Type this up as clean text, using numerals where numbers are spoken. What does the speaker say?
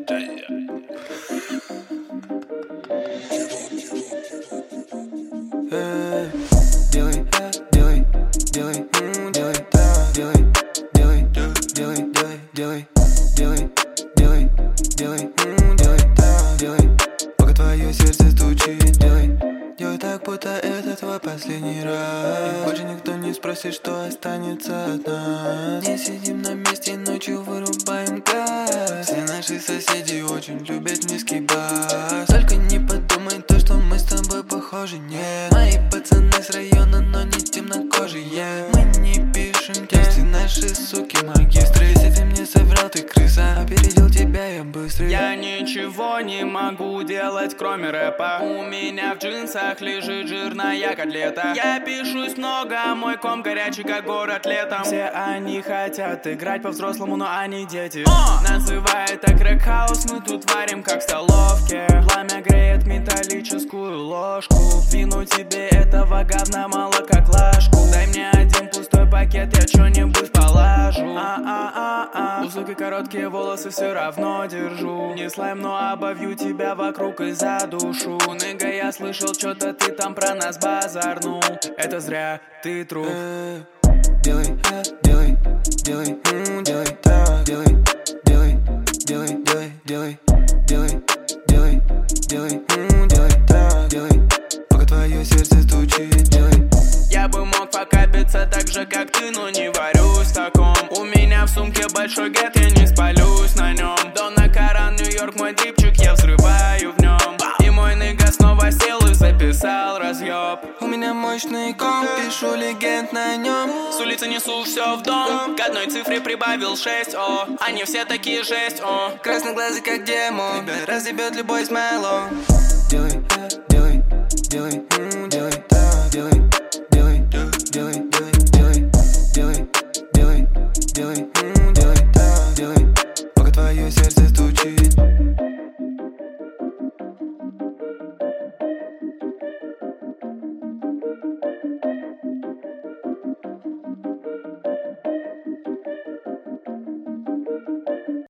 Делай, делай, делай, делай, так, делай, делай, делай, делай, делай, делай, делай, делай, так, делай. Пока твое сердце стучит, делай. Делай так, будто это твой последний раз. И больше никто не спросит, что останется от нас. Не сидим на месте, ночью вырубаем газ. Все наши соседи очень любят низкий бас. Только не подумай то, что мы с тобой похожи, нет. Мои пацаны с района, но не темнокожие. Мы не пишем тексты, наши суки магистры. Если ты мне соврал, ты крыса. Опередил тебя я быстро. Я ничего не могу делать, кроме рэпа. У меня в джинсах лежит жирная котлета. Я пишусь много, мой ком горячий, как город летом. Все они хотят играть по-взрослому, но они дети. Называй это крэк-хаус, мы тут варим, как в столовке. Пламя греет металлическую ложку. Вину тебе этого говна мало, как ложку. Дай мне один пустой пакет, я что-нибудь положу. У суки короткие волосы, все равно держу. Не слайм, но обовью тебя вокруг и задушу. Ныга, я слышал, что-то ты там про нас базарнул. Это зря, ты труп. Делай, делай, делай, делай, так, делай, делай, делай, делай, делай, делай, делай, делай, делай, так, делай. Пока твое сердце стучит, делай. Я бы мог покапиться так же, как ты, но не варюсь в таком. У меня в сумке большой гет, я не спалюсь на нем. Дона Каран, Нью-Йорк, мой дрипчик, я взрываю в нем. И мой ныга снова сел и записал разъеб. У меня мощный комп, пишу легенд на нем. С улицы несу все в дом. К одной цифре прибавил 6, о. Они все такие жесть, о. Красноглазый как демон, тебя разъебет любой смело. Делай, делай, делай, делай, так, делай, делай, делай, делай, делай, делай, делай, делай.